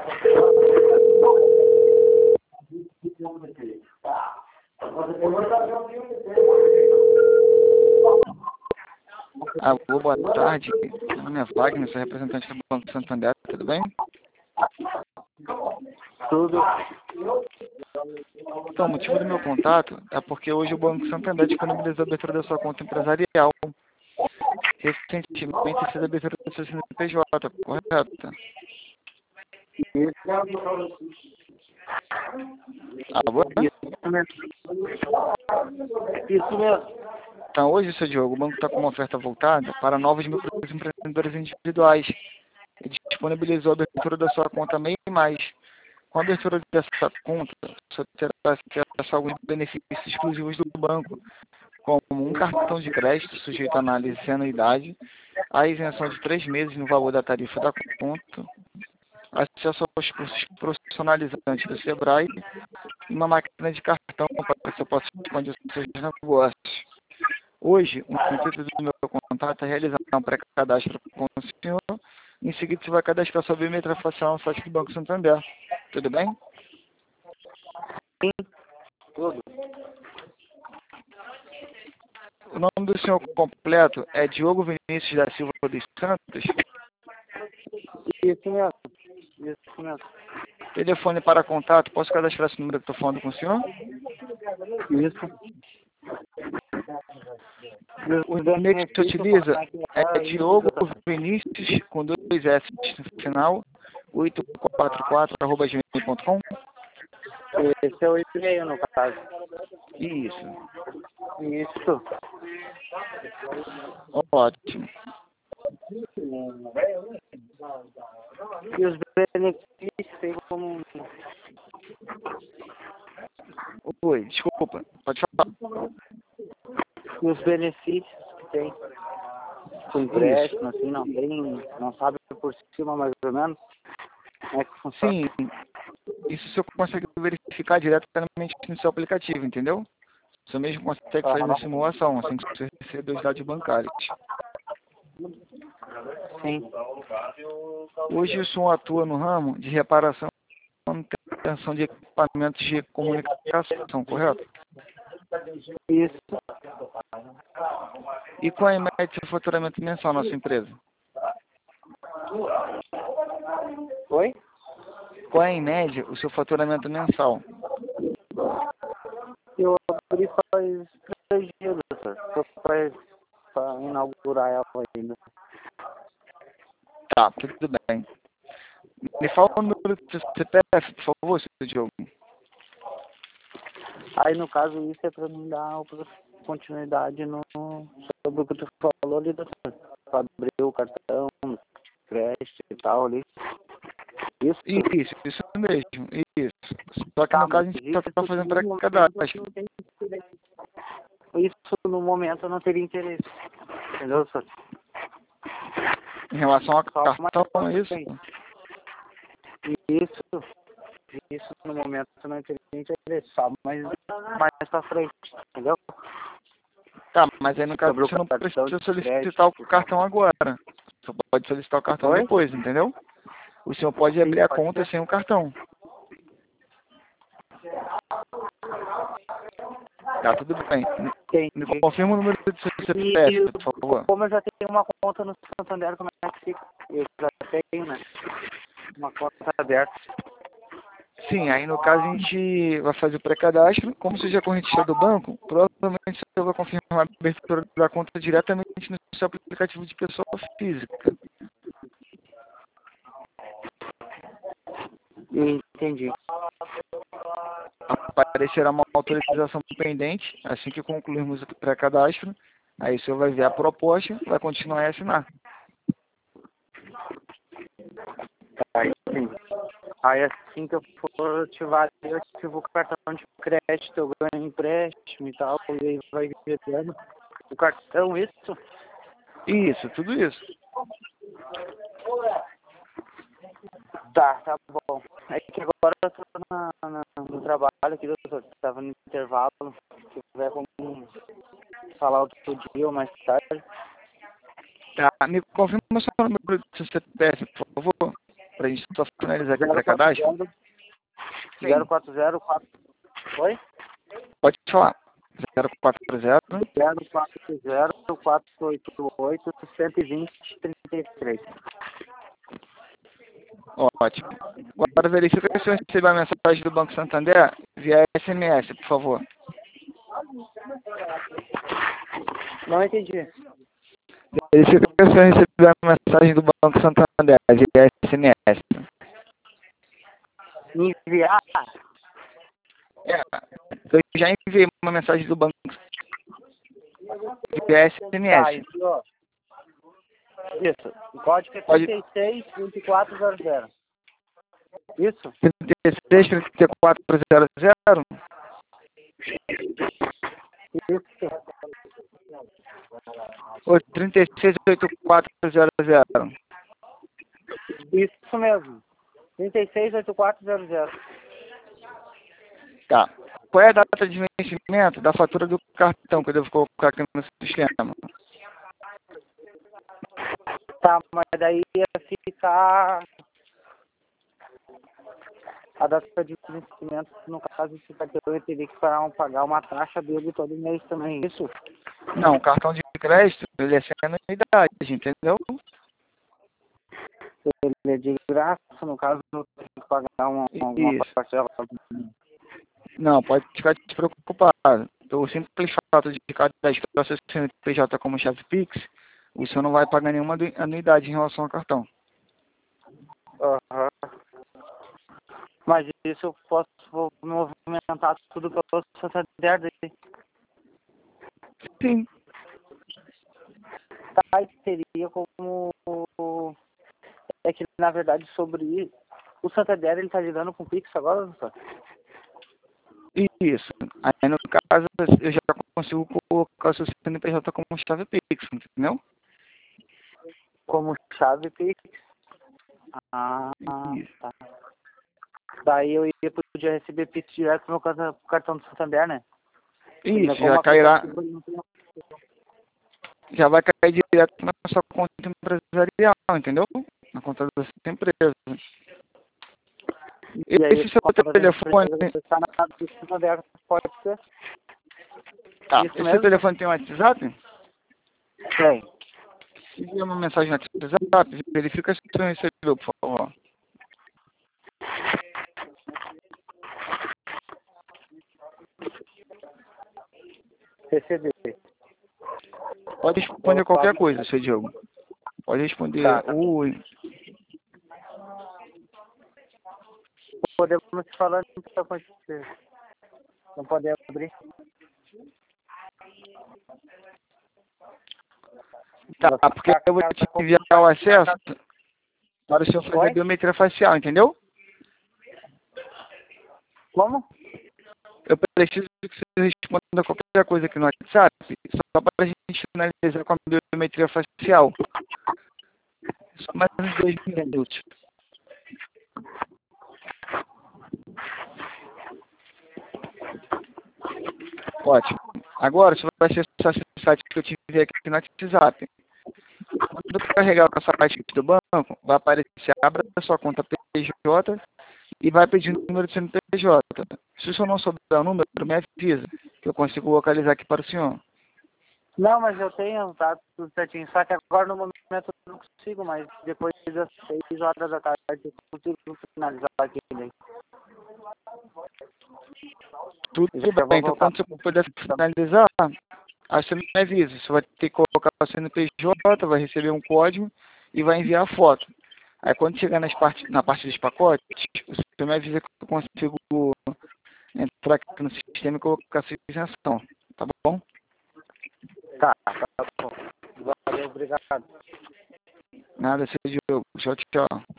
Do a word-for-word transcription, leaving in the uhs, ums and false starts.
Alô, boa tarde. Meu nome é Wagner, sou representante do Banco Santander, tudo bem? Tudo. Então, o motivo do meu contato é porque hoje o Banco Santander disponibilizou a abertura da sua conta empresarial. Recentemente fez a abertura do seu C N P J, correto? Alô? Isso mesmo. Então, hoje, seu Diogo, o banco está com uma oferta voltada para novos microempreendedores individuais e disponibilizou a abertura da sua conta meio e mais. Com a abertura dessa conta, você terá acesso a alguns benefícios exclusivos do banco, como um cartão de crédito sujeito à análise sem anuidade, a isenção de três meses no valor da tarifa da conta, acesso aos cursos profissionalizantes do Sebrae e uma máquina de cartão para que você possa expandir os seus negócios. Hoje, o intuito do meu contato é realizar um pré-cadastro com o senhor. Em seguida, você vai cadastrar sua biometria facial no site do Banco Santander. Tudo bem? Sim, tudo. O nome do senhor completo é Diogo Vinícius da Silva dos Santos. Isso mesmo. Isso mesmo. Telefone para contato, posso cadastrar esse número que estou falando com o senhor? Isso. O e-mail que você utiliza é Diogo Vinícius, com dois S no final, oito quatro quatro arroba gmail ponto com. Esse é o e-mail, no caso. Isso. Isso. Ótimo. E os benefícios tem como... Oi, desculpa, pode falar. E os benefícios que tem com empréstimo, assim, não tem, não sabe por cima mais ou menos como é que funciona. Sim, isso você consegue verificar diretamente no seu aplicativo, entendeu? Você mesmo consegue fazer uma simulação, assim que você receber os dados bancários. Sim. Hoje o senhor atua no ramo de reparação e manutenção de equipamentos de comunicação, correto? Isso. E qual é a média de seu faturamento mensal na sua empresa? Oi? Qual é, em média, o seu faturamento mensal? Eu abri faz três dias, doutor. Só para para inaugurar ela ainda. Tá, tudo bem. Me fala o número do seu C P F, por favor, seu Diogo. Aí, no caso, isso é para me dar continuidade no, sobre o que tu falou ali, doutor. Para abrir o cartão, crédito e tal ali. Isso? Isso, isso mesmo, isso. Só que no caso a gente só está fazendo pré-cadastro. Isso no momento eu não teria interesse. Entendeu, senhor? Em relação ao Só cartão, é isso? Isso. Isso no momento eu não teria interesse. Só mais, mais pra frente. Entendeu? Tá, mas aí no caso Sobre o você não cartão precisa de solicitar crédito. o cartão agora. Você pode solicitar o cartão Oi? depois, entendeu? O senhor pode Sim, abrir a pode conta ser. sem o cartão. Tá, tudo bem. Entendi. Me confirma o número do seu C P E F, por favor. como eu já tenho uma conta no Santander, como é que fica? Eu já tenho, né? Uma conta aberta. Sim, aí no caso a gente vai fazer o pré-cadastro. Como seja correntista do banco, provavelmente você vai confirmar a abertura da conta diretamente no seu aplicativo de pessoa física. Entendi. Aparecerá uma autorização pendente assim que concluirmos o pré-cadastro. Aí o senhor vai ver a proposta, vai continuar a assinar. Aí sim. Aí assim que eu for ativar, eu ativo o cartão de crédito, eu ganho empréstimo e tal, e aí vai virando o cartão, isso? Isso, tudo isso. Tá, tá bom. É que agora eu tô na, na, no trabalho aqui, eu tava no intervalo, se tiver como falar outro dia ou mais tarde. Tá, me confirma só o número do seu C P F, por favor, para a Deixa eu só finalizar aqui para cadastro. zero quatro zero quatro. Oi? Pode falar. zero quatro zero. zero quatro zero quatro oito oito um dois zero três três. Ótimo. Agora verifica se eu recebi a mensagem do Banco Santander via S M S, por favor. Não entendi. Verifica se eu recebi a mensagem do Banco Santander via S M S. Enviar? É, eu já enviei uma mensagem do banco via S M S. Tá, enviou. Isso. O código é Pode... trinta e seis, vinte e quatro zero zero. Isso? trinta e seis, trinta e quatro zero zero? Isso. Ou trinta e seis, oitenta e quatro zero zero? Isso mesmo. trinta e seis, oitenta e quatro zero zero. Tá. Qual é a data de vencimento da fatura do cartão que eu devo colocar aqui no sistema? Tá, mas daí ia ficar a data de vencimento, no caso desse cartão, eu teria que pagar, um, pagar uma taxa dele todo mês também, isso? Não, o cartão de crédito, ele é sem anuidade, entendeu? Ele é de graça, no caso, eu tenho que pagar uma, uma Isso. parcela. Não, pode ficar despreocupado. O simples fato de cadastrar seu C N P J como chave Pix, o senhor não vai pagar nenhuma anuidade em relação ao cartão. Uhum. Mas isso eu posso vou movimentar tudo pelo Santander daí. Sim. Tá, e teria como... É que, na verdade, sobre o Santander, ele tá lidando com o Pix agora, doutor? Isso. Aí, no caso, eu já consigo colocar o seu C N P J como chave Pix, entendeu? Como chave Pix? Ah, Isso. tá. Daí eu ia podia receber Pix direto no cartão do Santander, né? Isso, já cairá... Já vai cair direto na sua conta empresarial, entendeu? Na conta da sua empresa. E aí, Esse seu telefone... Tá na do Santander, pode ser? Tá, Isso esse mesmo? seu telefone tem WhatsApp? Tem. Envia uma mensagem no WhatsApp, verifica se você recebeu, por favor. Recebi. Pode responder qualquer coisa, seu Diogo. Pode responder Tá. oi. Podemos te falar então com você. Não pode abrir. Tá, porque eu vou te enviar o acesso para o senhor fazer a biometria facial, entendeu? Como? Eu preciso que você responda qualquer coisa aqui no WhatsApp, só para a gente finalizar com a biometria facial. Só mais uns dois minutos. Ótimo. Agora você vai acessar esse site que eu te enviei aqui no WhatsApp. Quando carregar o site do banco, vai aparecer, abra a sua conta P J e vai pedir o número de C N P J. Se o senhor não souber o número, me avisa, que eu consigo localizar aqui para o senhor. Não, mas eu tenho, tá tudo certinho. Só que agora no momento eu não consigo, mas depois das seis horas da tarde eu consigo finalizar aqui. Né? Tudo bem, então quando você puder finalizar, aí você me avisa. Você vai ter que colocar o C N P J, vai receber um código e vai enviar a foto. Aí quando chegar nas parte, na parte dos pacotes, você me avisa que eu consigo entrar aqui no sistema e colocar a sua isenção. Tá bom? Tá, tá bom. Valeu, obrigado. Nada, seu Diogo. Tchau, tchau.